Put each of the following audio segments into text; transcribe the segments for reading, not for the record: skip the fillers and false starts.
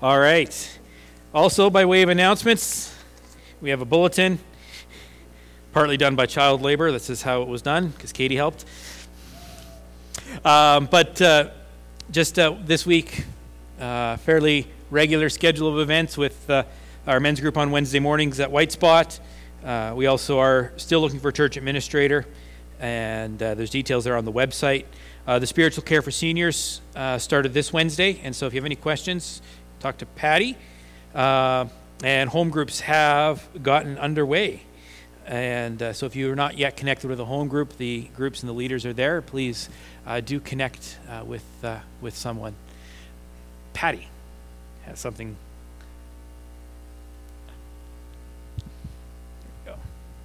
All right. Also, by way of announcements, we have a bulletin, partly done by child labor. This is how it was done, because Katie helped. But just this week, fairly regular schedule of events with our men's group on Wednesday mornings at White Spot. We also are still looking for a church administrator, and there's details there on the website. The spiritual care for seniors started this Wednesday, and so if you have any questions, talk to Patty. And home groups have gotten underway. And so if you're not yet connected with a home group, the groups and the leaders are there. Please do connect with someone. Patty has something. There you go.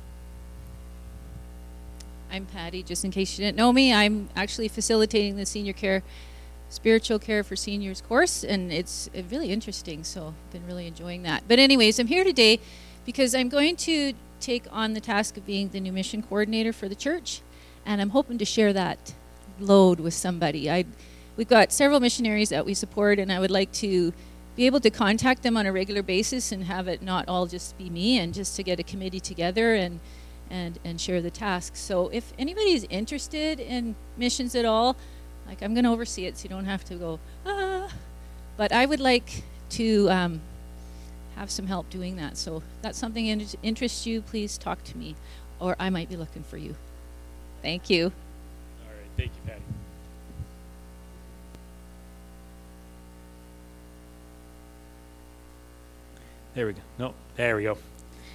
I'm Patty, just in case you didn't know me. I'm actually facilitating the senior care, spiritual care for seniors course, and it's really interesting, so I've been really enjoying that. But anyways, I'm here today because I'm going to take on the task of being the new mission coordinator for the church, and I'm hoping to share that load with somebody. We've got several missionaries that we support, and I would like to be able to contact them on a regular basis and have it not all just be me, and just to get a committee together and share the tasks. So if anybody's interested in missions at all, like, I'm going to oversee it, so you don't have to go, but I would like to have some help doing that. So if that's something interests you, please talk to me, or I might be looking for you. Thank you. All right, thank you, Patty. There we go. No, there we go.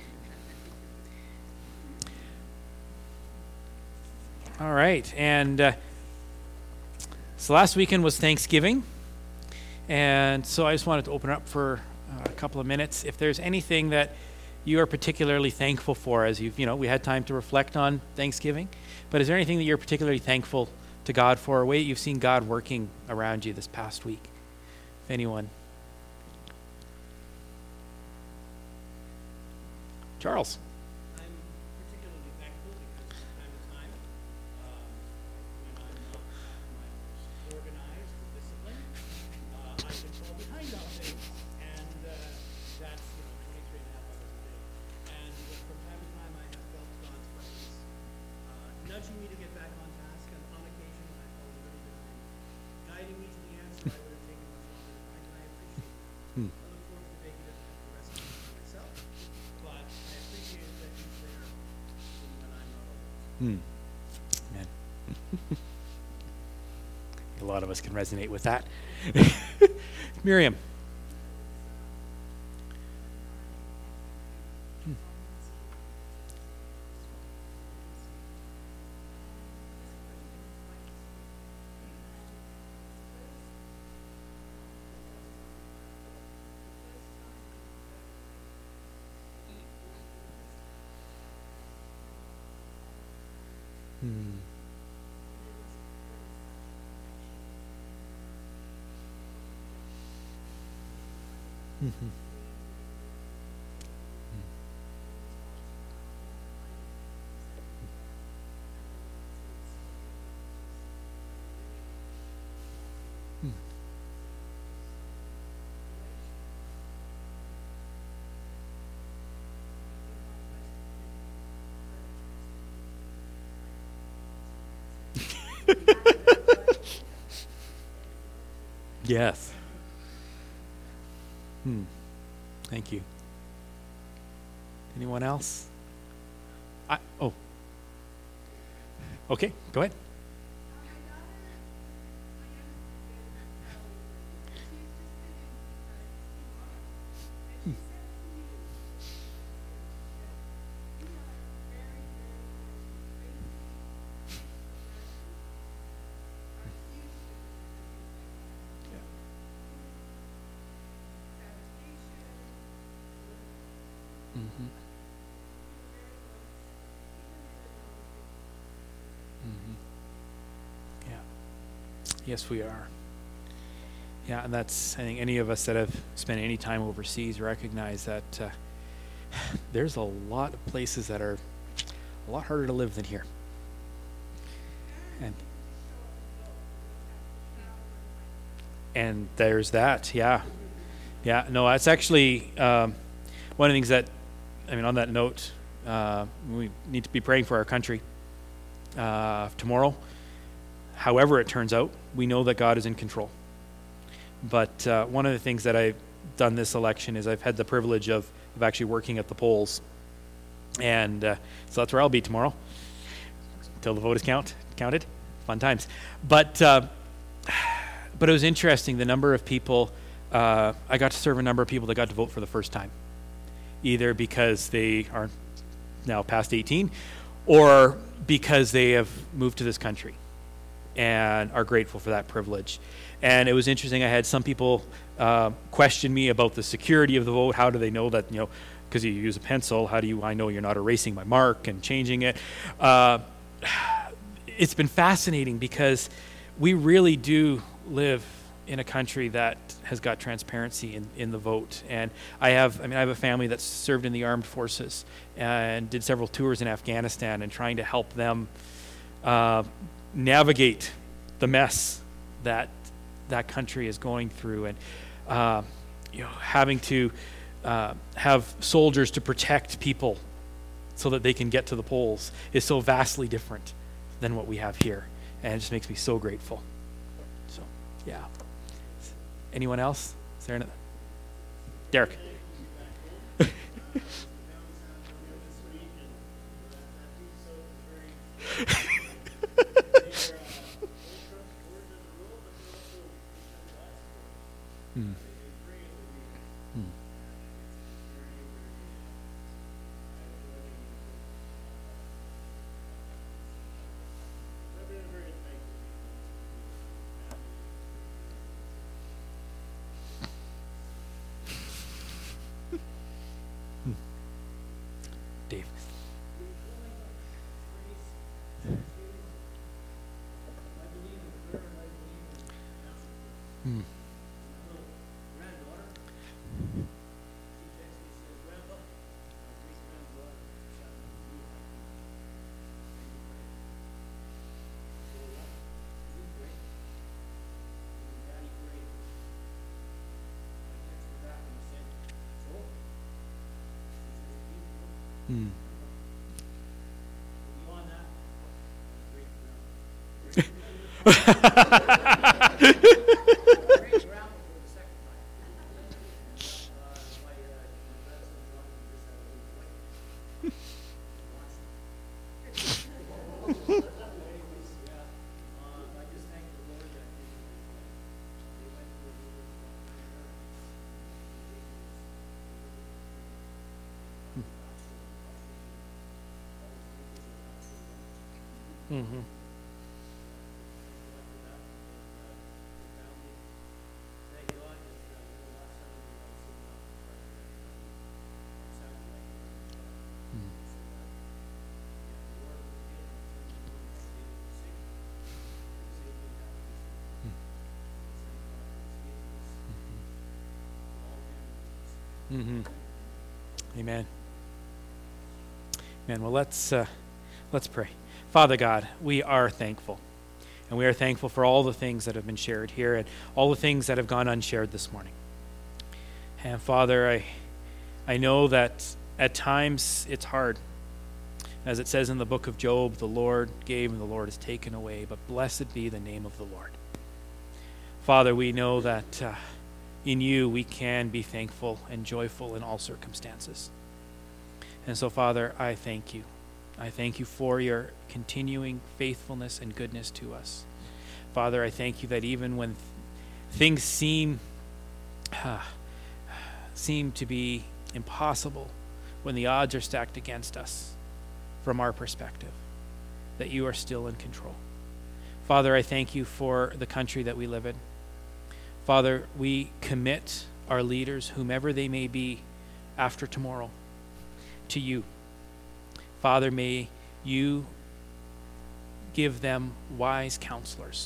All right, and so last weekend was Thanksgiving, and so I just wanted to open up for a couple of minutes. If there's anything that you are particularly thankful for, as we had time to reflect on Thanksgiving, but is there anything that you're particularly thankful to God for, a way that you've seen God working around you this past week? If anyone. Charles. I'm particularly thankful because from time to time, when I'm not my most organized or disciplined, I can fall behind on things, and that's 23 and a half hours a day. And from time to time, I have felt God's presence nudging me to get back on task, and on occasion, I felt a little behind, guiding me to the answer I would have taken much longer to find, and I appreciate that. I look forward to the day he doesn't have to rescue me for myself, but I appreciate that he's there even when I'm not always. Man. A lot of us can resonate with that. Miriam. Yes. Thank you. Anyone else? Okay, go ahead. Yeah. Yes, we are. Yeah, and that's, I think any of us that have spent any time overseas recognize that there's a lot of places that are a lot harder to live than here. And there's that, yeah. Yeah, no, it's actually one of the things that, on that note, we need to be praying for our country tomorrow. However it turns out, we know that God is in control. But one of the things that I've done this election is I've had the privilege of actually working at the polls. And so that's where I'll be tomorrow until the vote is counted. Fun times. But it was interesting, the number of people, I got to serve a number of people that got to vote for the first time, either because they are now past 18 or because they have moved to this country and are grateful for that privilege. And it was interesting. I had some people question me about the security of the vote. How do they know that, because you use a pencil, how do I know you're not erasing my mark and changing it? It's been fascinating because we really do live in a country that has got transparency in the vote. And I have a family that's served in the armed forces and did several tours in Afghanistan and trying to help them navigate the mess that country is going through, and having to have soldiers to protect people so that they can get to the polls is so vastly different than what we have here, and it just makes me so grateful. So, yeah. Anyone else? Is there another? Derek. Dave. Mm-hmm. Mm-hmm. Amen. Amen. Well, let's pray. Father God, we are thankful. And we are thankful for all the things that have been shared here and all the things that have gone unshared this morning. And Father, I know that at times it's hard. As it says in the book of Job, the Lord gave and the Lord has taken away, but blessed be the name of the Lord. Father, we know that in you we can be thankful and joyful in all circumstances. And so, Father, I thank you. I thank you for your continuing faithfulness and goodness to us. Father, I thank you that even when things seem to be impossible, when the odds are stacked against us from our perspective, that you are still in control. Father, I thank you for the country that we live in. Father, we commit our leaders, whomever they may be, after tomorrow, to you. Father, may you give them wise counselors.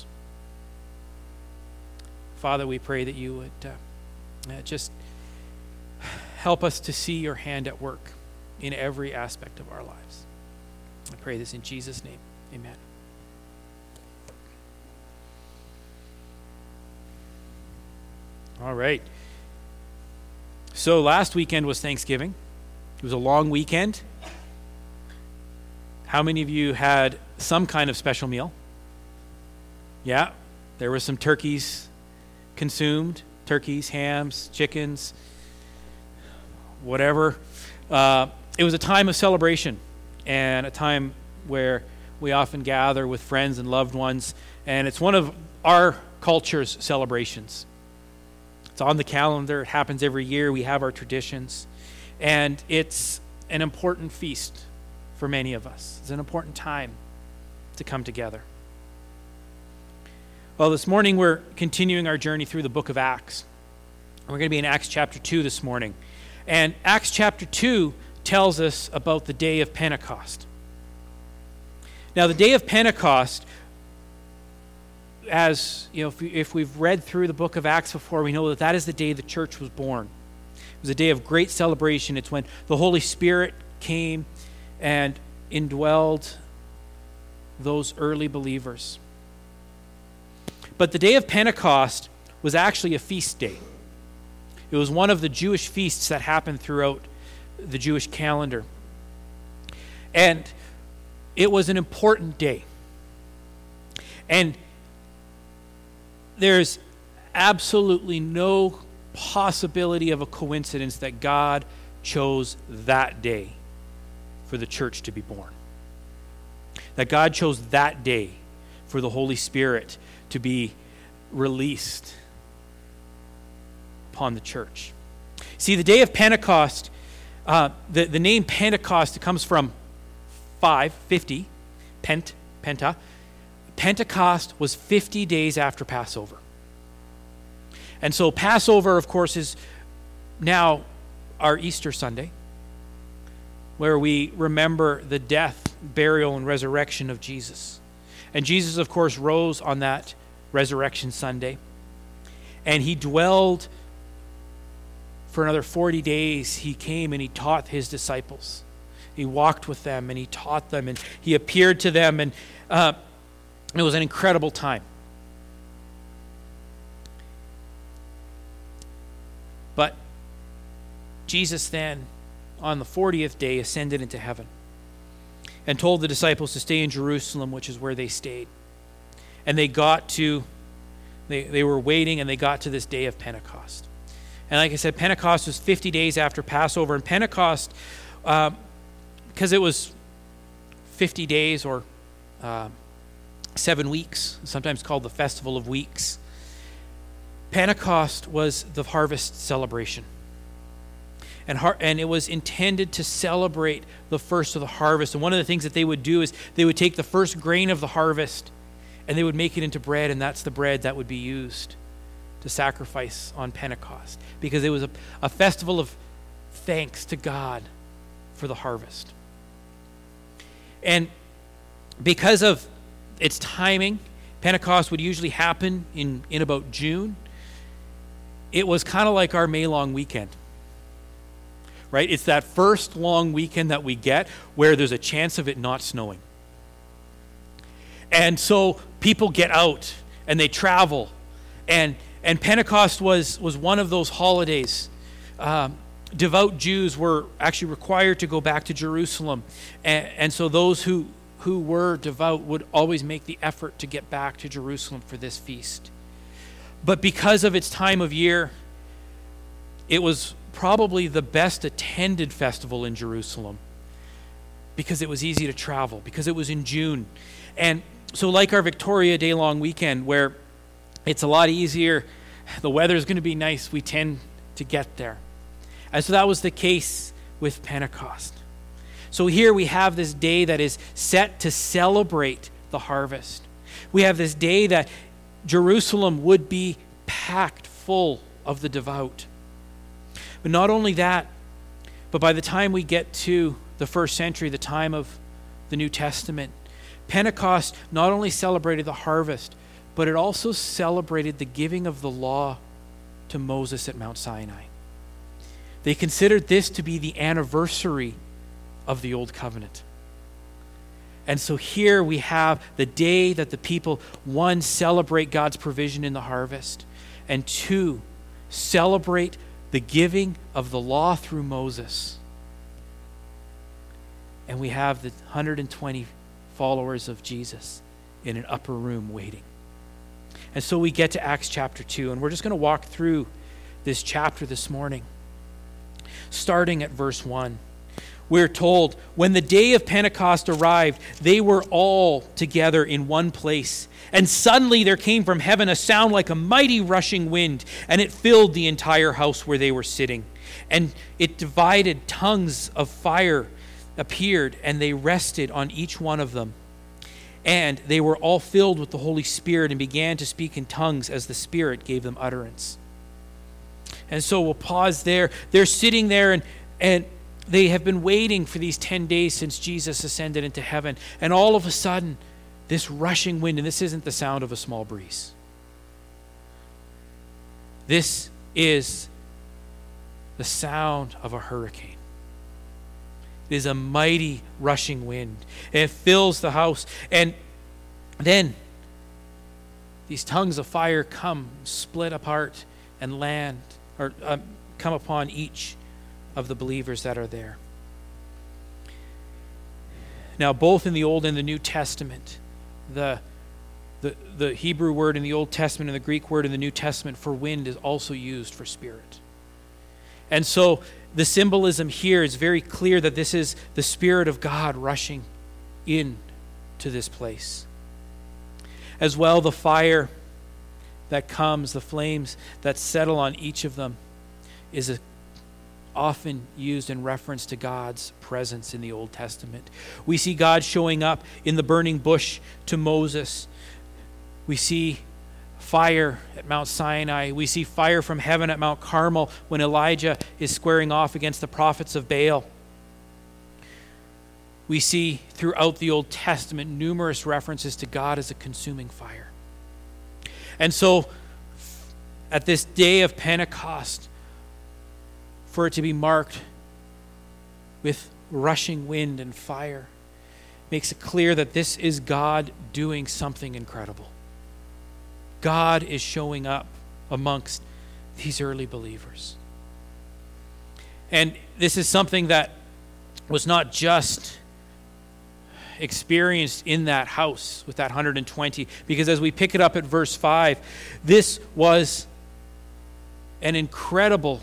Father, we pray that you would just help us to see your hand at work in every aspect of our lives. I pray this in Jesus' name. Amen. All right. So last weekend was Thanksgiving. It was a long weekend. How many of you had some kind of special meal? Yeah, there were some turkeys consumed. Turkeys, hams, chickens, whatever. It was a time of celebration and a time where we often gather with friends and loved ones, and it's one of our culture's celebrations. It's on the calendar. It happens every year. We have our traditions, and it's an important feast for many of us. It's an important time to come together. Well, this morning we're continuing our journey through the book of Acts. We're going to be in Acts chapter 2 this morning. And Acts chapter 2 tells us about the day of Pentecost. Now, the day of Pentecost, as you know, if we've read through the book of Acts before, we know that that is the day the church was born. It was a day of great celebration. It's when the Holy Spirit came and indwelled those early believers. But the day of Pentecost was actually a feast day. It was one of the Jewish feasts that happened throughout the Jewish calendar. And it was an important day. And there's absolutely no possibility of a coincidence that God chose that day for the church to be born. That God chose that day for the Holy Spirit to be released upon the church. See, the day of Pentecost, the name Pentecost, it comes from 50, Penta. Pentecost was 50 days after Passover. And so Passover, of course, is now our Easter Sunday, where we remember the death, burial, and resurrection of Jesus. And Jesus, of course, rose on that Resurrection Sunday. And he dwelled for another 40 days. He came and he taught his disciples. He walked with them and he taught them and he appeared to them. And it was an incredible time. But Jesus then, on the 40th day, ascended into heaven and told the disciples to stay in Jerusalem, which is where they stayed. And they were waiting, and they got to this day of Pentecost. And like I said, Pentecost was 50 days after Passover. And Pentecost, because it was 50 days or 7 weeks, sometimes called the Festival of Weeks, Pentecost was the harvest celebration. And it was intended to celebrate the first of the harvest. And one of the things that they would do is they would take the first grain of the harvest and they would make it into bread, and that's the bread that would be used to sacrifice on Pentecost, because it was a festival of thanks to God for the harvest. And because of its timing, Pentecost would usually happen in about June. It was kind of like our May long weekend. Right? It's that first long weekend that we get where there's a chance of it not snowing. And so people get out and they travel. And Pentecost was one of those holidays. Devout Jews were actually required to go back to Jerusalem. And so those who were devout would always make the effort to get back to Jerusalem for this feast. But because of its time of year, it was probably the best attended festival in Jerusalem because it was easy to travel, because it was in June. And so like our Victoria Day long weekend, where it's a lot easier, the weather is going to be nice, we tend to get there. And so that was the case with Pentecost. So here we have this day that is set to celebrate the harvest. We have this day that Jerusalem would be packed full of the devout. But not only that, but by the time we get to the first century, the time of the New Testament, Pentecost not only celebrated the harvest, but it also celebrated the giving of the law to Moses at Mount Sinai. They considered this to be the anniversary of the Old Covenant. And so here we have the day that the people, one, celebrate God's provision in the harvest, and two, celebrate the giving of the law through Moses. And we have the 120 followers of Jesus in an upper room waiting. And so we get to Acts chapter 2, and we're just going to walk through this chapter this morning. Starting at verse 1, we're told, when the day of Pentecost arrived, they were all together in one place. And suddenly there came from heaven a sound like a mighty rushing wind, and it filled the entire house where they were sitting. And it divided, tongues of fire appeared, and they rested on each one of them. And they were all filled with the Holy Spirit and began to speak in tongues as the Spirit gave them utterance. And so we'll pause there. They're sitting there, and they have been waiting for these 10 days since Jesus ascended into heaven. And all of a sudden, this rushing wind, and this isn't the sound of a small breeze. This is the sound of a hurricane. It is a mighty rushing wind, and it fills the house. And then these tongues of fire come, split apart, and land, or come upon each of the believers that are there. Now, both in the Old and the New Testament, the Hebrew word in the Old Testament and the Greek word in the New Testament for wind is also used for spirit. And so the symbolism here is very clear that this is the Spirit of God rushing in to this place. As well, the fire that comes, the flames that settle on each of them, is often used in reference to God's presence in the Old Testament. We see God showing up in the burning bush to Moses. We see fire at Mount Sinai. We see fire from heaven at Mount Carmel when Elijah is squaring off against the prophets of Baal. We see throughout the Old Testament numerous references to God as a consuming fire. And so at this day of Pentecost, for it to be marked with rushing wind and fire, makes it clear that this is God doing something incredible. God is showing up amongst these early believers. And this is something that was not just experienced in that house with that 120, because as we pick it up at verse 5, this was an incredible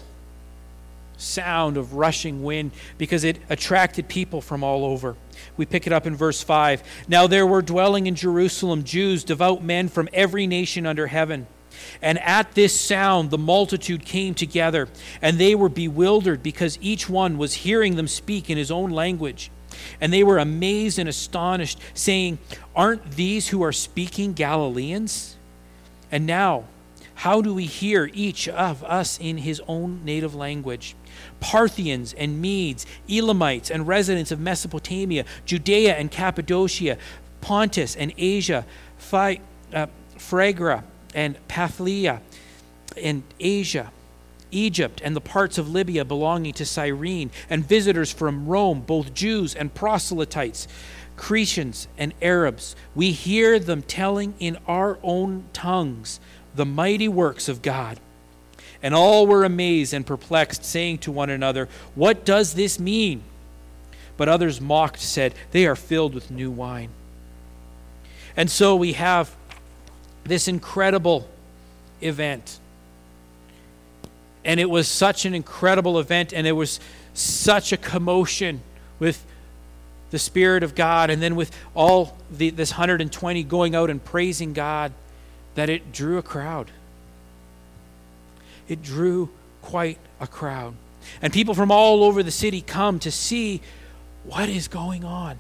sound of rushing wind because it attracted people from all over. We pick it up in verse 5. Now there were dwelling in Jerusalem Jews, devout men from every nation under heaven. And at this sound the multitude came together, and they were bewildered because each one was hearing them speak in his own language. And they were amazed and astonished, saying, "Aren't these who are speaking Galileans? And now, how do we hear each of us in his own native language? Parthians and Medes, Elamites and residents of Mesopotamia, Judea and Cappadocia, Pontus and Asia, Phrygia and Pamphylia and Asia, Egypt and the parts of Libya belonging to Cyrene, and visitors from Rome, both Jews and proselytes, Cretans and Arabs. We hear them telling in our own tongues the mighty works of God." And all were amazed and perplexed, saying to one another, "What does this mean?" But others mocked, said, "They are filled with new wine." And so we have this incredible event. And it was such an incredible event, and it was such a commotion with the Spirit of God, and then with all this 120 going out and praising God, that it drew a crowd. It drew quite a crowd. And people from all over the city come to see what is going on.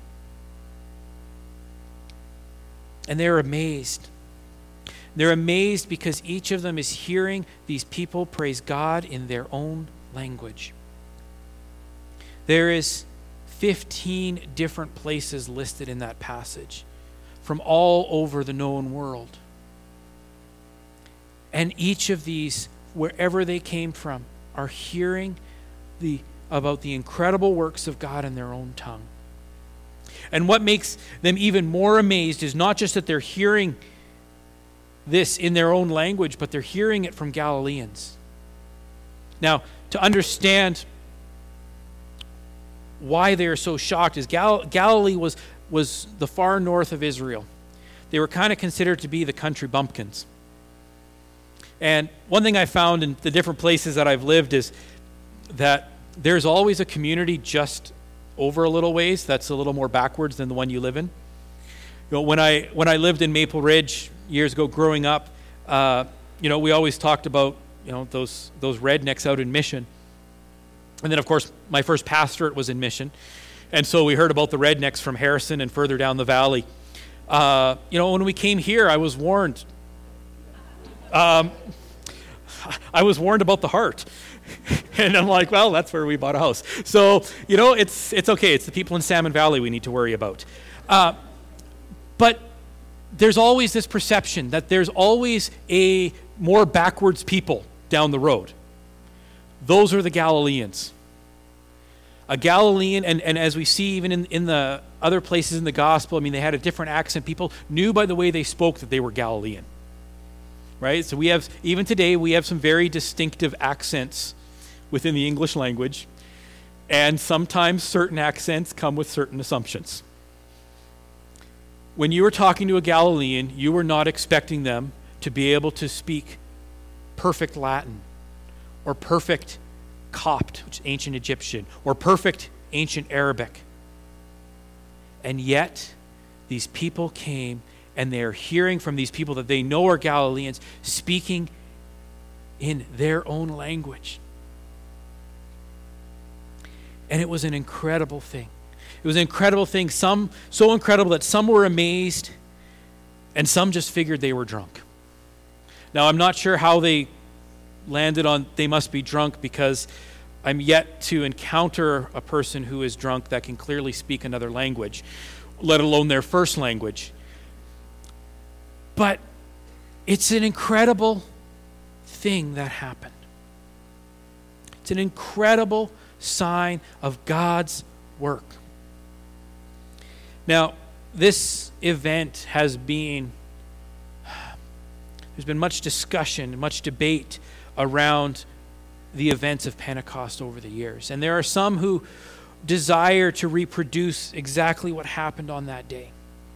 And they're amazed. They're amazed because each of them is hearing these people praise God in their own language. There is 15 different places listed in that passage from all over the known world. And each of these, wherever they came from, are hearing about the incredible works of God in their own tongue. And what makes them even more amazed is not just that they're hearing this in their own language, but they're hearing it from Galileans. Now, to understand why they are so shocked is Galilee was the far north of Israel. They were kind of considered to be the country bumpkins. And one thing I found in the different places that I've lived is that there's always a community just over a little ways that's a little more backwards than the one you live in. When I lived in Maple Ridge years ago growing up, we always talked about those rednecks out in Mission. And then, of course, my first pastorate was in Mission. And so we heard about the rednecks from Harrison and further down the valley. When we came here, I was warned. I was warned about the heart. And I'm like, well, that's where we bought a house. So, it's okay. It's the people in Salmon Valley we need to worry about. But there's always this perception that there's always a more backwards people down the road. Those are the Galileans. A Galilean, and as we see even in the other places in the gospel, they had a different accent. People knew by the way they spoke that they were Galilean. Right? So even today, we have some very distinctive accents within the English language. And sometimes certain accents come with certain assumptions. When you were talking to a Galilean, you were not expecting them to be able to speak perfect Latin or perfect Copt, which is ancient Egyptian, or perfect ancient Arabic. And yet, these people came and they're hearing from these people that they know are Galileans speaking in their own language. And it was an incredible thing. It was an incredible thing, so incredible that some were amazed and some just figured they were drunk. Now, I'm not sure how they landed on they must be drunk, because I'm yet to encounter a person who is drunk that can clearly speak another language, let alone their first language. But it's an incredible thing that happened. It's an incredible sign of God's work. Now, this event there's been much discussion, much debate around the events of Pentecost over the years. And there are some who desire to reproduce exactly what happened on that day.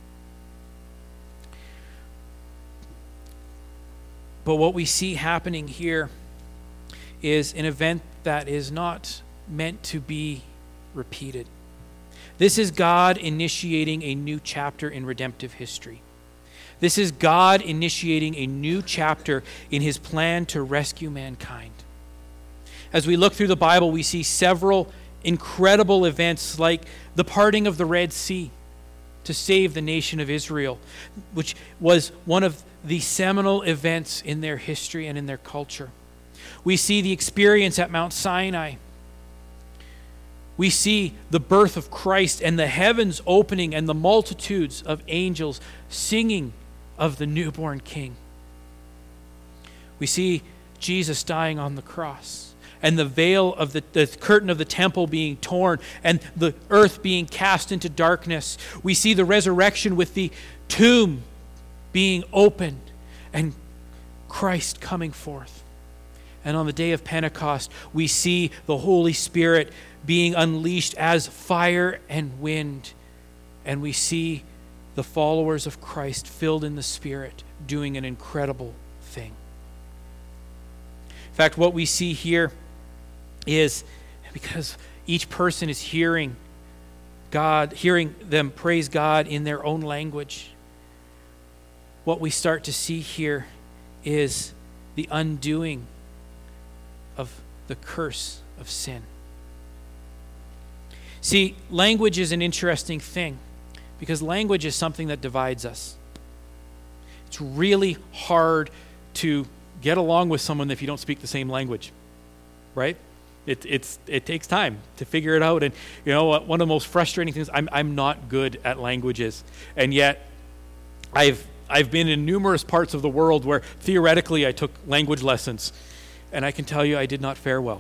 But what we see happening here is an event that is not meant to be repeated. This is God initiating a new chapter in redemptive history. This is God initiating a new chapter in his plan to rescue mankind. As we look through the Bible, we see several incredible events like the parting of the Red Sea to save the nation of Israel, which was one of the seminal events in their history and in their culture. We see the experience at Mount Sinai. We see the birth of Christ and the heavens opening and the multitudes of angels singing of the newborn King. We see Jesus dying on the cross and the veil of the curtain of the temple being torn and the earth being cast into darkness. We see the resurrection with the tomb being opened and Christ coming forth. And on the day of Pentecost, we see the Holy Spirit being unleashed as fire and wind. And we see the followers of Christ filled in the Spirit doing an incredible thing. In fact, what we see here is, because each person is hearing them praise God in their own language, what we start to see here is the undoing of the curse of sin. See, language is an interesting thing because language is something that divides us. It's really hard to get along with someone if you don't speak the same language, right? It takes time to figure it out. And you know what? One of the most frustrating things, I'm not good at languages, and yet I've been in numerous parts of the world where theoretically I took language lessons, and I can tell you I did not fare well.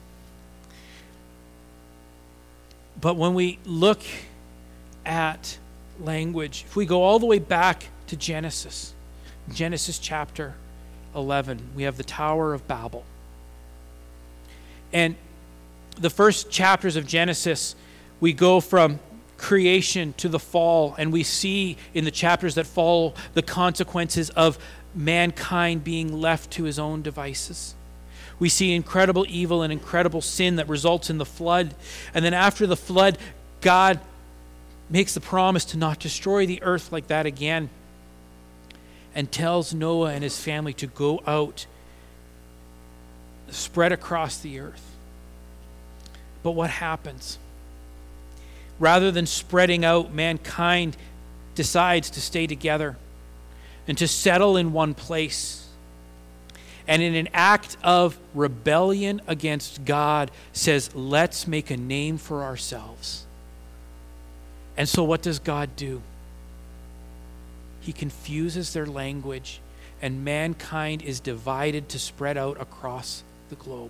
But when we look at language, if we go all the way back to Genesis chapter 11, we have the Tower of Babel. And the first chapters of Genesis, we go from creation to the fall, and we see in the chapters that follow the consequences of mankind being left to his own devices. We see incredible evil and incredible sin that results in the flood. And then after the flood, God makes the promise to not destroy the earth like that again, and tells Noah and his family to go out, spread across the earth. But what happens? Rather than spreading out, mankind decides to stay together and to settle in one place. And in an act of rebellion against God, says, let's make a name for ourselves. And so what does God do? He confuses their language, and mankind is divided to spread out across the globe.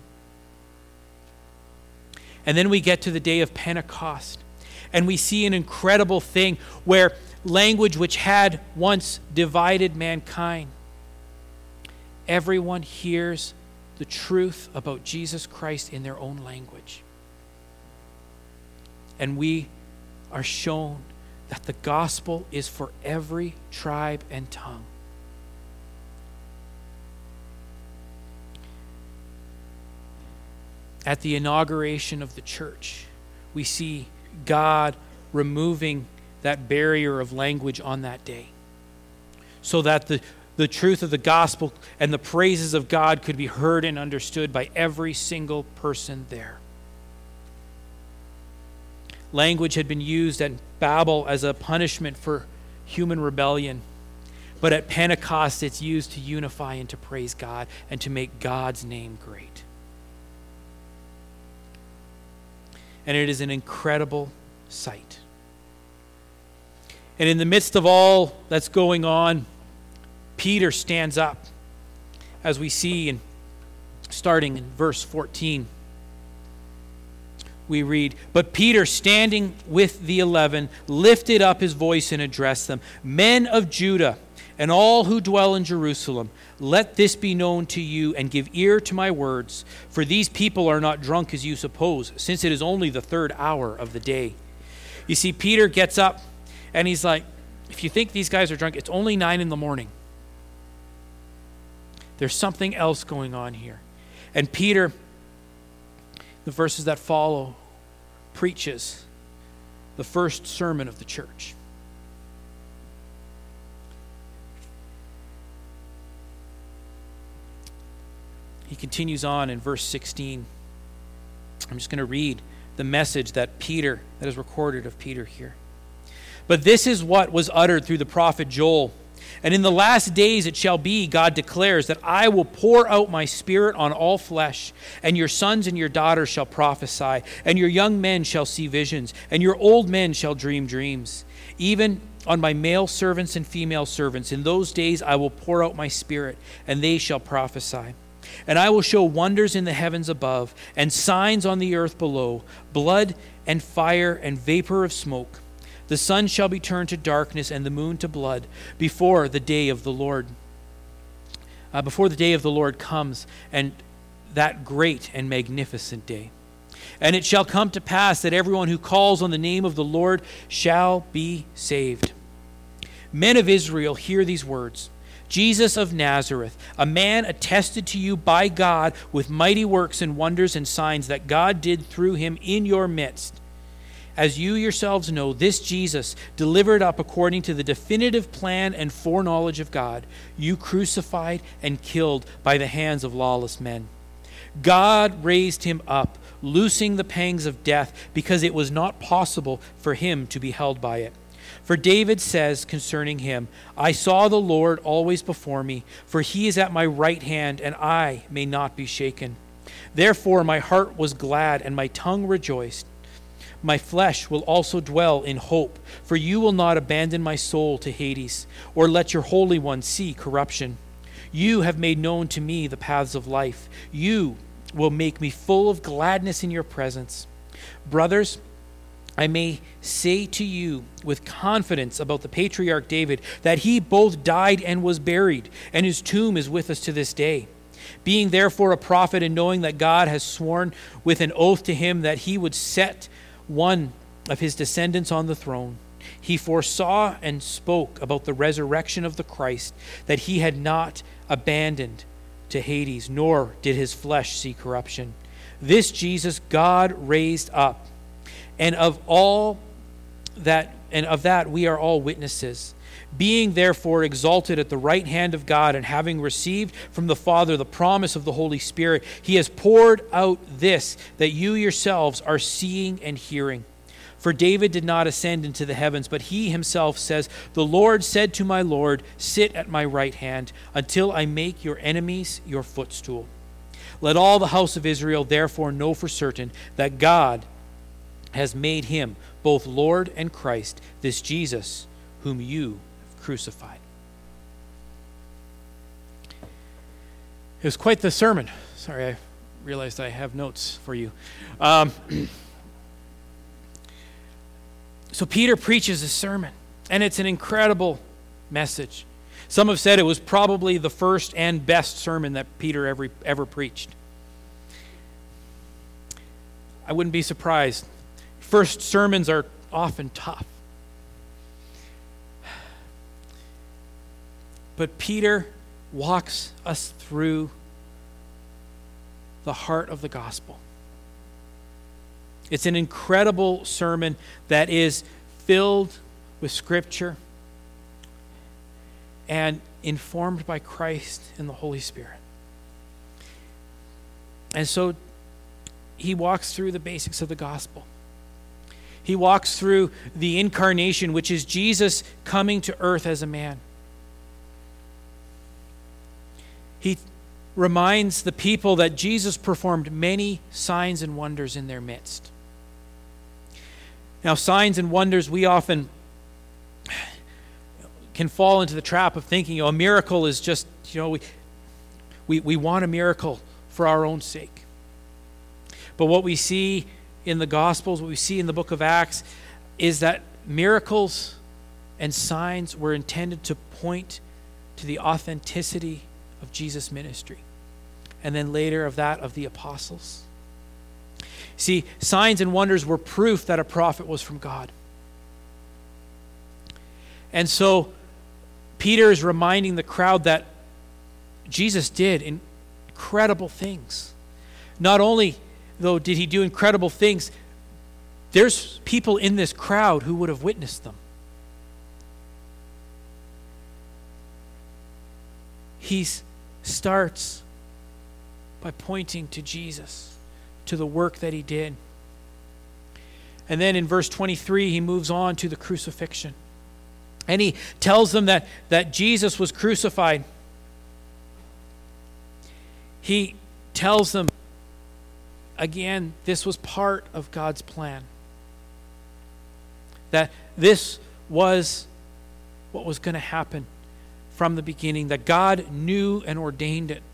And then we get to the day of Pentecost, and we see an incredible thing where language which had once divided mankind, everyone hears the truth about Jesus Christ in their own language. And we are shown that the gospel is for every tribe and tongue. At the inauguration of the church, we see God removing that barrier of language on that day, so that the truth of the gospel and the praises of God could be heard and understood by every single person there. Language had been used at Babel as a punishment for human rebellion, but at Pentecost it's used to unify and to praise God and to make God's name great. And it is an incredible sight. And in the midst of all that's going on, Peter stands up, as we see in starting in verse 14. We read, "But Peter, standing with the 11, lifted up his voice and addressed them, 'Men of Judah, and all who dwell in Jerusalem, let this be known to you, and give ear to my words. For these people are not drunk as you suppose, since it is only the 3rd hour of the day.'" You see, Peter gets up, and he's like, if you think these guys are drunk, it's only 9 a.m. There's something else going on here. And Peter, the verses that follow, preaches the first sermon of the church. He continues on in verse 16. I'm just going to read the message that is recorded of Peter here. "But this is what was uttered through the prophet Joel. And in the last days it shall be, God declares, that I will pour out my spirit on all flesh, and your sons and your daughters shall prophesy, and your young men shall see visions, and your old men shall dream dreams. Even on my male servants and female servants, in those days I will pour out my spirit, and they shall prophesy. And I will show wonders in the heavens above, and signs on the earth below, blood and fire and vapor of smoke. The sun shall be turned to darkness and the moon to blood before the day of the Lord. Before the day of the Lord comes, and that great and magnificent day. And it shall come to pass that everyone who calls on the name of the Lord shall be saved. Men of Israel, hear these words. Jesus of Nazareth, a man attested to you by God with mighty works and wonders and signs that God did through him in your midst. As you yourselves know, this Jesus, delivered up according to the definitive plan and foreknowledge of God, you crucified and killed by the hands of lawless men. God raised him up, loosing the pangs of death, because it was not possible for him to be held by it. For David says concerning him, I saw the Lord always before me, for he is at my right hand, and I may not be shaken. Therefore my heart was glad, and my tongue rejoiced. My flesh will also dwell in hope, for you will not abandon my soul to Hades, or let your Holy One see corruption. You have made known to me the paths of life. You will make me full of gladness in your presence. Brothers, I may say to you with confidence about the patriarch David that he both died and was buried, and his tomb is with us to this day. Being therefore a prophet, and knowing that God has sworn with an oath to him that he would set one of his descendants on the throne, he foresaw and spoke about the resurrection of the Christ, that he had not abandoned to Hades, nor did his flesh see corruption. This Jesus God raised up, and of that we are all witnesses. Being therefore exalted at the right hand of God, and having received from the Father the promise of the Holy Spirit, he has poured out this that you yourselves are seeing and hearing. For David did not ascend into the heavens, but he himself says, "The Lord said to my Lord, sit at my right hand, until I make your enemies your footstool." Let all the house of Israel therefore know for certain that God has made him both Lord and Christ, this Jesus whom you have crucified. It was quite the sermon. Sorry, I realized I have notes for you. So Peter preaches a sermon, and it's an incredible message. Some have said it was probably the first and best sermon that Peter ever preached. I wouldn't be surprised. First sermons are often tough. But Peter walks us through the heart of the gospel. It's an incredible sermon that is filled with Scripture and informed by Christ and the Holy Spirit. And so he walks through the basics of the gospel. He walks through the incarnation, which is Jesus coming to earth as a man. He reminds the people that Jesus performed many signs and wonders in their midst. Now, signs and wonders, we often can fall into the trap of thinking, a miracle is just, we want a miracle for our own sake. But what we see in the Gospels, what we see in the book of Acts, is that miracles and signs were intended to point to the authenticity of Jesus' ministry, and then later of that of the apostles. See, signs and wonders were proof that a prophet was from God. And so Peter is reminding the crowd that Jesus did incredible things. Not only, though, did he do incredible things, there's people in this crowd who would have witnessed them. He starts by pointing to Jesus, to the work that he did. And then in verse 23, he moves on to the crucifixion. And he tells them that Jesus was crucified. He tells them, again, this was part of God's plan. That this was what was going to happen from the beginning, that God knew and ordained it.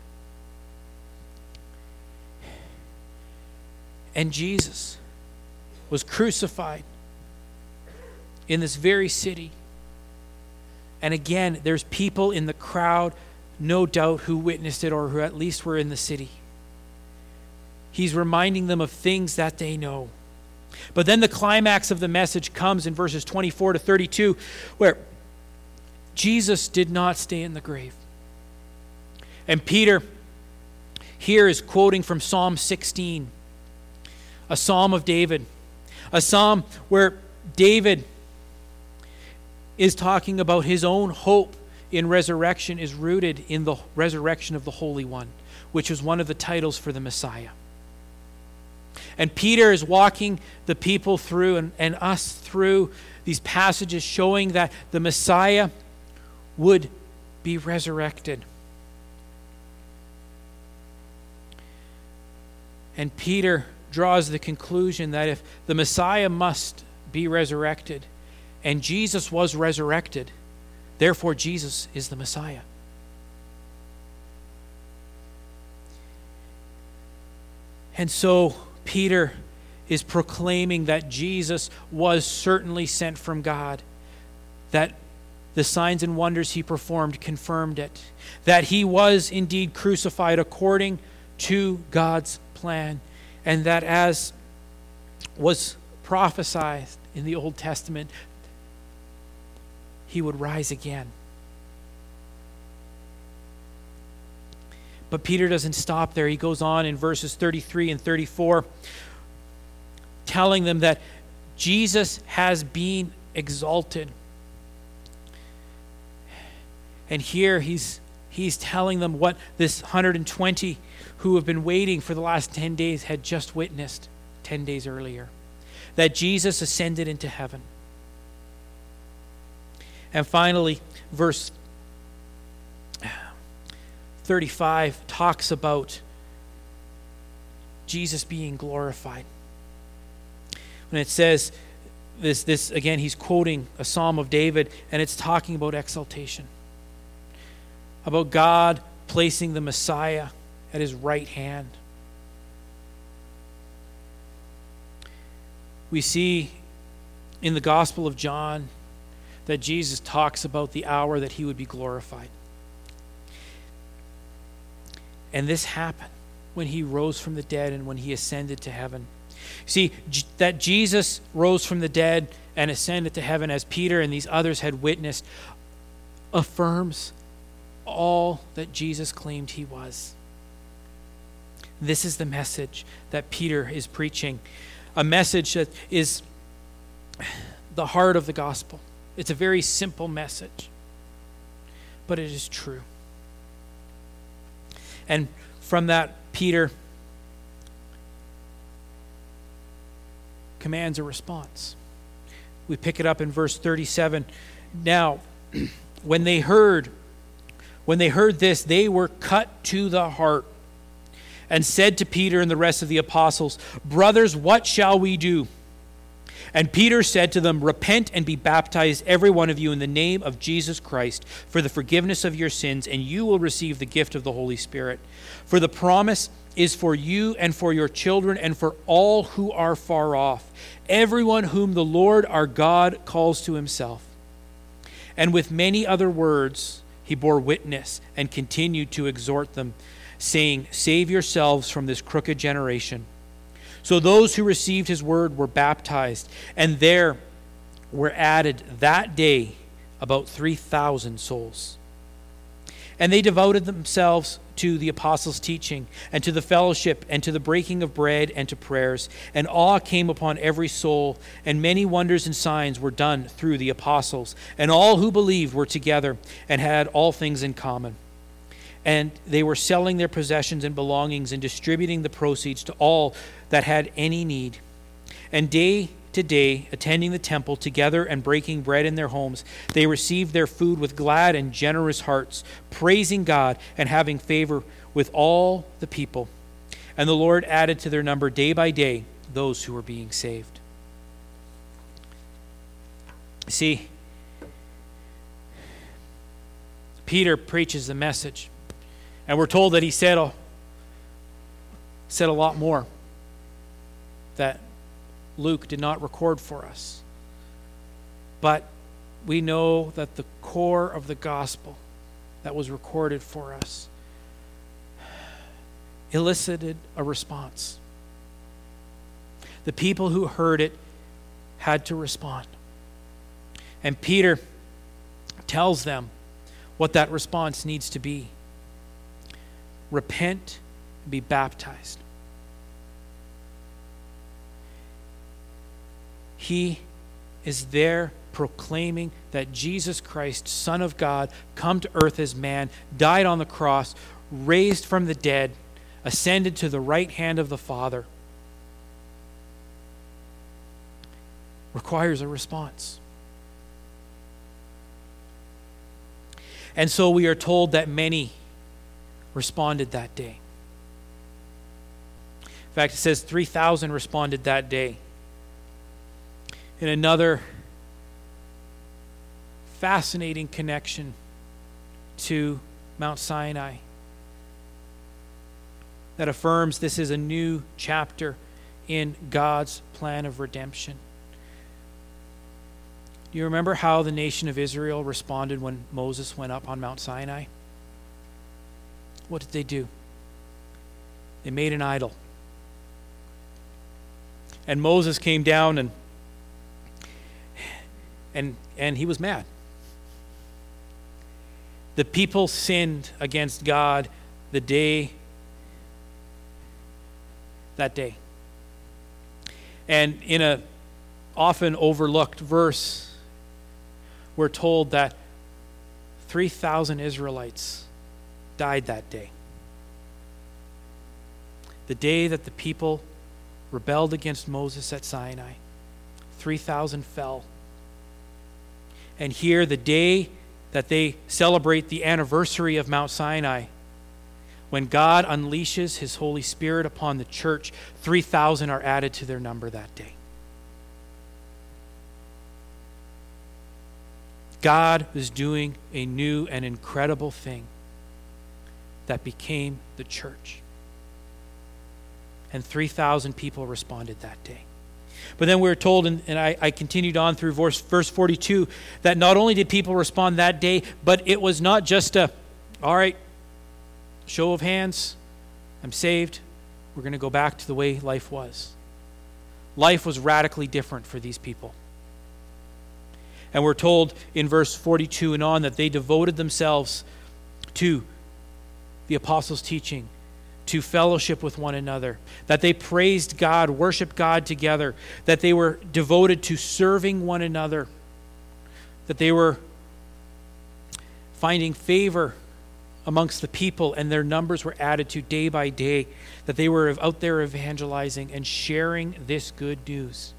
And Jesus was crucified in this very city. And again, there's people in the crowd, no doubt, who witnessed it or who at least were in the city. He's reminding them of things that they know. But then the climax of the message comes in verses 24 to 32, where Jesus did not stay in the grave. And Peter here is quoting from Psalm 16, a psalm of David, a psalm where David is talking about his own hope in resurrection is rooted in the resurrection of the Holy One, which was one of the titles for the Messiah. And Peter is walking the people through and us through these passages showing that the Messiah would be resurrected. And Peter draws the conclusion that if the Messiah must be resurrected, and Jesus was resurrected, therefore Jesus is the Messiah. And so Peter is proclaiming that Jesus was certainly sent from God, that the signs and wonders he performed confirmed it, that he was indeed crucified according to God's plan, and that as was prophesied in the Old Testament, he would rise again. But Peter doesn't stop there. He goes on in verses 33 and 34, telling them that Jesus has been exalted. And here he's telling them what this 120 who have been waiting for the last 10 days had just witnessed 10 days earlier, that Jesus ascended into heaven. And finally, verse 35 talks about Jesus being glorified. When it says this again, he's quoting a Psalm of David, and it's talking about exaltation, about God placing the Messiah at his right hand. We see in the Gospel of John that Jesus talks about the hour that he would be glorified. And this happened when he rose from the dead and when he ascended to heaven. See, that Jesus rose from the dead and ascended to heaven, as Peter and these others had witnessed, affirms all that Jesus claimed he was. This is the message that Peter is preaching, a message that is the heart of the gospel. It's a very simple message, but it is true. And from that, Peter commands a response. We pick it up in verse 37. Now, when they heard this, they were cut to the heart and said to Peter and the rest of the apostles, "Brothers, what shall we do?" And Peter said to them, "Repent and be baptized, every one of you, in the name of Jesus Christ, for the forgiveness of your sins, and you will receive the gift of the Holy Spirit. For the promise is for you and for your children and for all who are far off, everyone whom the Lord our God calls to himself." And with many other words he bore witness and continued to exhort them, saying, "Save yourselves from this crooked generation." So those who received his word were baptized, and there were added that day about 3,000 souls. And they devoted themselves to the apostles' teaching, and to the fellowship, and to the breaking of bread, and to prayers. And awe came upon every soul, and many wonders and signs were done through the apostles. And all who believed were together and had all things in common. And they were selling their possessions and belongings and distributing the proceeds to all that had any need. And day to day, attending the temple together and breaking bread in their homes, they received their food with glad and generous hearts, praising God and having favor with all the people. And the Lord added to their number day by day those who were being saved. See, Peter preaches the message. And we're told that he said a lot more that Luke did not record for us. But we know that the core of the gospel that was recorded for us elicited a response. The people who heard it had to respond. And Peter tells them what that response needs to be. Repent and be baptized. He is there proclaiming that Jesus Christ, Son of God, come to earth as man, died on the cross, raised from the dead, ascended to the right hand of the Father, requires a response. And so we are told that many responded that day. In fact, it says 3,000 responded that day. In another fascinating connection to Mount Sinai that affirms this is a new chapter in God's plan of redemption. Do you remember how the nation of Israel responded when Moses went up on Mount Sinai? What did they do? They made an idol. And Moses came down and he was mad. The people sinned against God that day. And in a often overlooked verse, we're told that 3,000 Israelites died that day. The day that the people rebelled against Moses at Sinai, 3,000 fell. And here, the day that they celebrate the anniversary of Mount Sinai, when God unleashes his Holy Spirit upon the church, 3,000 are added to their number that day. God was doing a new and incredible thing that became the church. And 3,000 people responded that day. But then we're told, and I continued on through verse 42, that not only did people respond that day, but it was not just a, all right, show of hands, I'm saved, we're going to go back to the way life was. Life was radically different for these people. And we're told in verse 42 and on that they devoted themselves to the apostles' teaching, to fellowship with one another, that they praised God, worshiped God together, that they were devoted to serving one another, that they were finding favor amongst the people, and their numbers were added to day by day, that they were out there evangelizing and sharing this good news.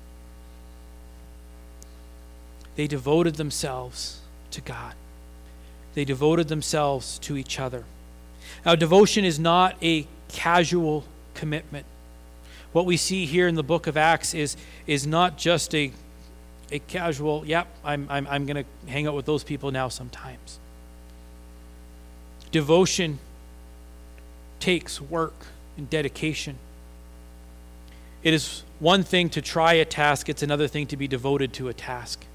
They devoted themselves to God. They devoted themselves to each other. Now, devotion is not a casual commitment. What we see here in the book of Acts is not just a casual, yep, I'm going to hang out with those people now sometimes. Devotion takes work and dedication. It is one thing to try a task, it's another thing to be devoted to a task.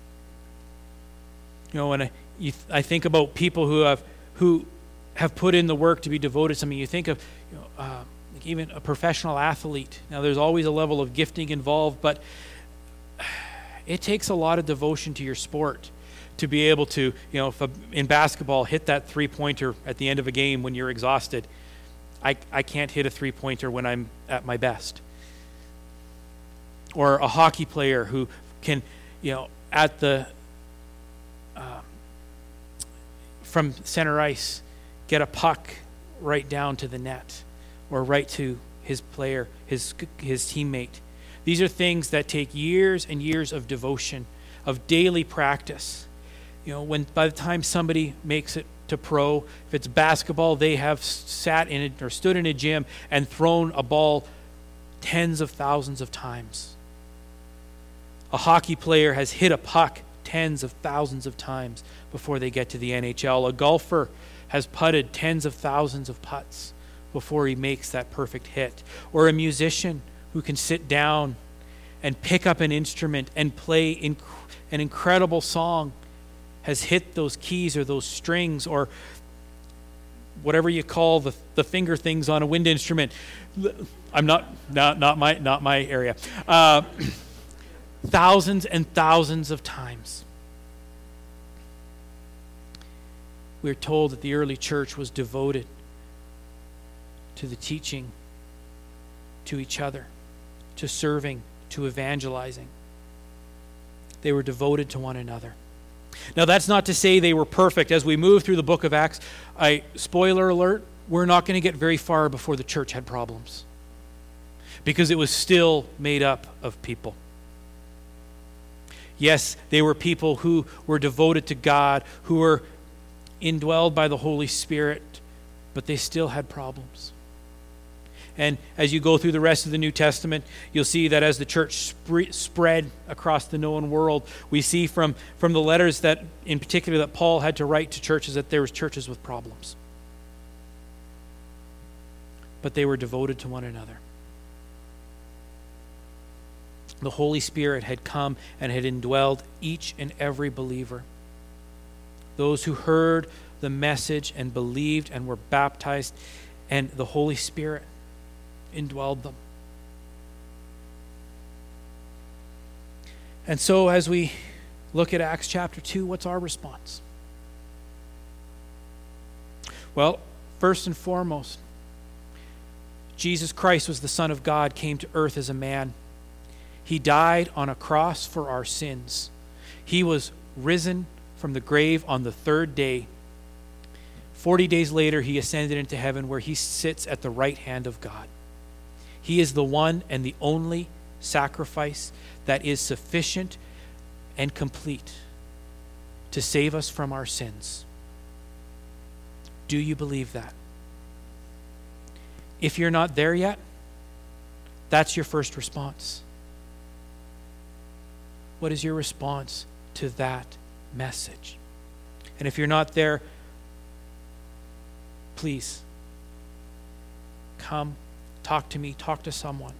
You know, when I think about people who have put in the work to be devoted to something, you think of like even a professional athlete. Now, there's always a level of gifting involved, but it takes a lot of devotion to your sport to be able to, if in basketball, hit that three-pointer at the end of a game when you're exhausted. I can't hit a three-pointer when I'm at my best. Or a hockey player who can, at the from center ice, get a puck right down to the net or right to his player, his teammate. These are things that take years and years of devotion, of daily practice. When by the time somebody makes it to pro, if it's basketball, they have sat in it or stood in a gym and thrown a ball tens of thousands of times. A hockey player has hit a puck tens of thousands of times before they get to the NHL. A golfer has putted tens of thousands of putts before he makes that perfect hit. Or a musician who can sit down and pick up an instrument and play an incredible song has hit those keys or those strings or whatever you call the finger things on a wind instrument. I'm not my area. Thousands and thousands of times. We're told that the early church was devoted to the teaching, to each other, to serving, to evangelizing. They were devoted to one another. Now, that's not to say they were perfect. As we move through the book of Acts, spoiler alert, we're not going to get very far before the church had problems, because it was still made up of people. Yes, they were people who were devoted to God, who were indwelled by the Holy Spirit, but they still had problems. And as you go through the rest of the New Testament, you'll see that as the church spread across the known world, we see from the letters that, in particular, that Paul had to write to churches, that there was churches with problems. But they were devoted to one another. the Holy Spirit had come and had indwelled each and every believer. Those who heard the message and believed and were baptized, and the Holy Spirit indwelled them. And so as we look at Acts chapter 2, what's our response? Well, first and foremost, Jesus Christ was the Son of God, came to earth as a man. He died on a cross for our sins. He was risen from the grave on the third day. 40 days later, he ascended into heaven where he sits at the right hand of God. He is the one and the only sacrifice that is sufficient and complete to save us from our sins. Do you believe that? If you're not there yet, that's your first response. What is your response to that message? And if you're not there, please come, talk to me, talk to someone.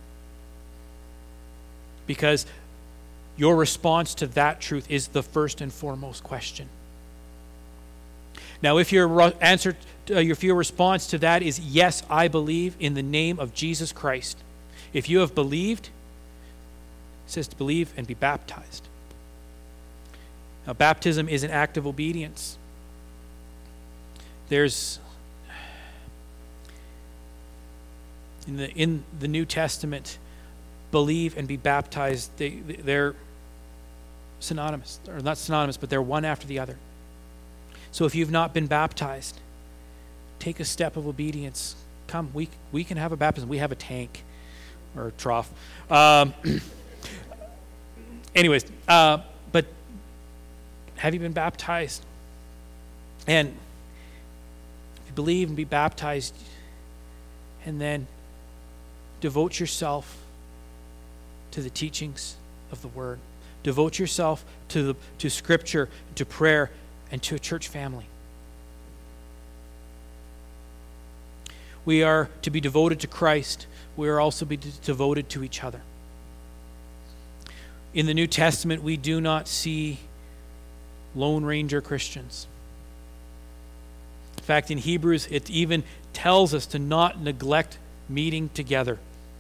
Because your response to that truth is the first and foremost question. Now, if your response to that is yes, I believe in the name of Jesus Christ. If you have believed, it says to believe and be baptized. Now, baptism is an act of obedience. There's in the New Testament, believe and be baptized, they're synonymous, or not synonymous, but they're one after the other. So if you've not been baptized, take a step of obedience. Come, we can have a baptism. We have a tank or a trough. Anyways, but have you been baptized? And if you believe and be baptized, and then devote yourself to the teachings of the Word. Devote yourself to Scripture, to prayer, and to a church family. We are to be devoted to Christ. We are also to be devoted to each other. In the New Testament, we do not see Lone Ranger Christians. In fact, in Hebrews, it even tells us to not neglect meeting together.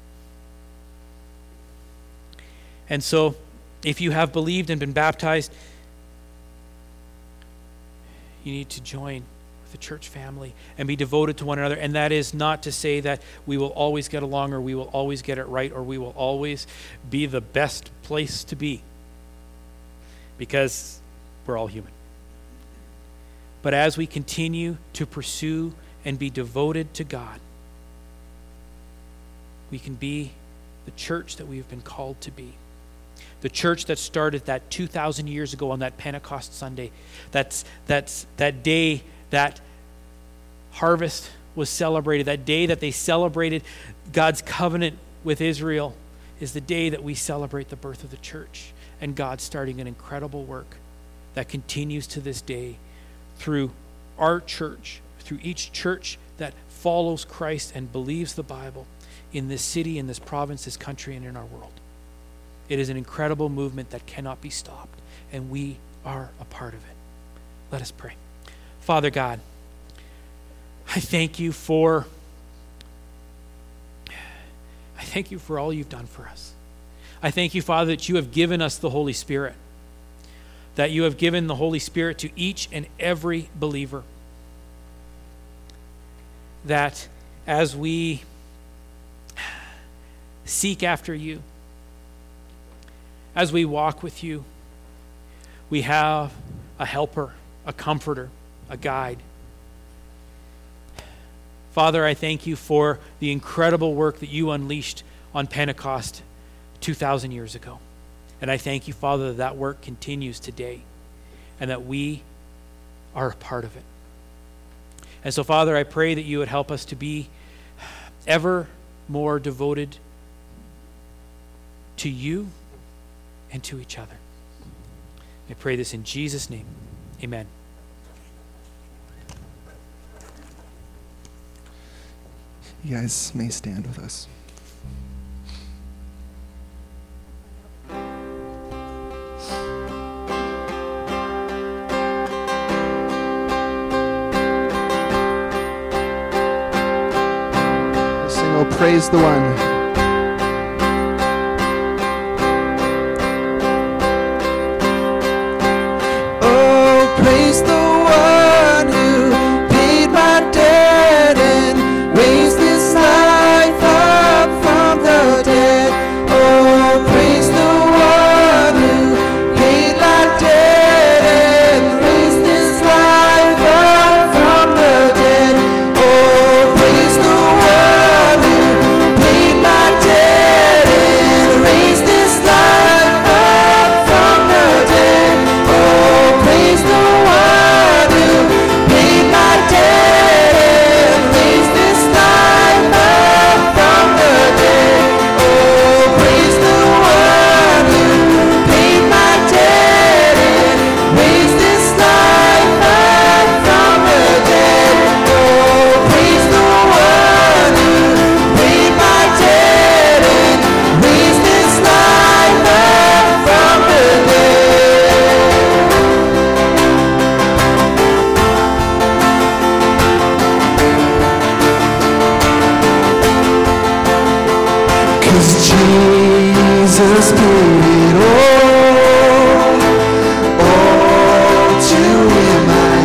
And so, if you have believed and been baptized, you need to join with the church family and be devoted to one another. And that is not to say that we will always get along, or we will always get it right, or we will always be the best place to be, because we're all human. But as we continue to pursue and be devoted to God, we can be the church that we have been called to be. The church that started that 2,000 years ago on that Pentecost Sunday. That's that day that harvest was celebrated. That day that they celebrated God's covenant with Israel is the day that we celebrate the birth of the church. And God starting an incredible work that continues to this day through our church, through each church that follows Christ and believes the Bible in this city, in this province, this country, and in our world. It is an incredible movement that cannot be stopped, and we are a part of it. Let us pray. Father God, I thank you for all you've done for us. I thank you, Father, that you have given us the Holy Spirit, that you have given the Holy Spirit to each and every believer, that as we seek after you, as we walk with you, we have a helper, a comforter, a guide. Father, I thank you for the incredible work that you unleashed on Pentecost 2,000 years ago. And I thank you, Father, that that work continues today and that we are a part of it. And so, Father, I pray that you would help us to be ever more devoted to you and to each other. I pray this in Jesus' name. Amen. You guys may stand with us. Oh, praise the one. Oh, praise the one who paid my debt and raised this life up from the dead. Oh, praise the one who paid my debt and raised this life up from the dead. Oh, praise the one who paid my debt and raised this life up from the dead. Oh, praise the one who paid my debt and raised this life up from the dead. Oh, praise the one who paid my debt and raised this life up from the dead. Oh, praise the one who paid my debt and raised this life up from the dead. 'Cause Jesus paid it all to him I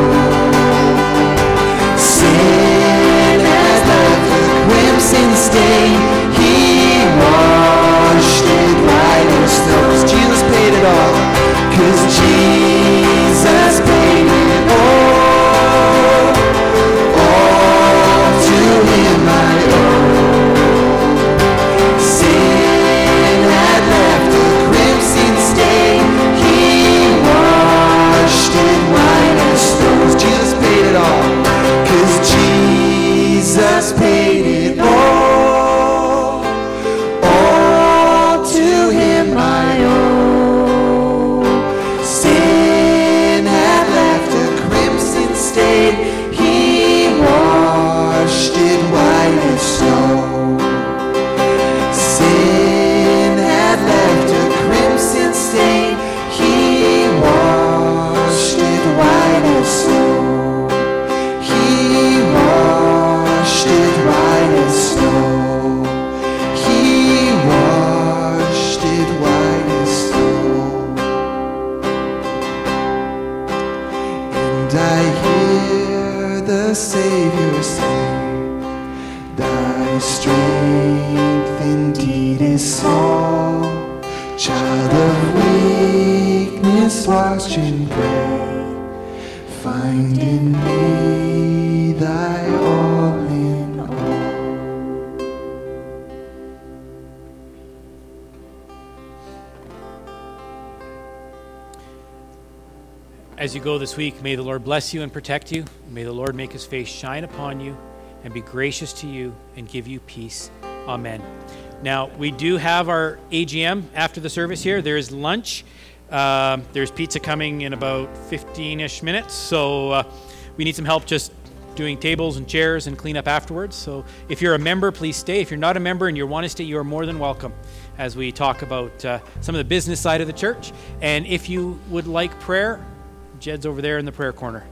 owe. Sin has left a crimson stain, he washed it white as snow. 'Cause Jesus paid it all. 'Cause Jesus paid it all to him I owe. Sin had left a crimson stain, he washed it white as snow. 'Cause Jesus paid it all. 'Cause Jesus paid it all to him I owe. Sin had left a crimson stain, he washed it white as snow. Sin had left a crimson stain, he washed it white as snow. He washed it white as snow. He washed it white as snow. And I hear the Savior say, thy strength indeed is small. Child of weakness, watch and pray. Find in me thy all in all. As you go this week, may the Lord bless you and protect you. May the Lord make his face shine upon you and be gracious to you and give you peace. Amen. Now, we do have our AGM after the service here. There is lunch. There's pizza coming in about 15-ish minutes. So we need some help just doing tables and chairs and clean up afterwards. So if you're a member, please stay. If you're not a member and you want to stay, you are more than welcome as we talk about some of the business side of the church. And if you would like prayer, Jed's over there in the prayer corner.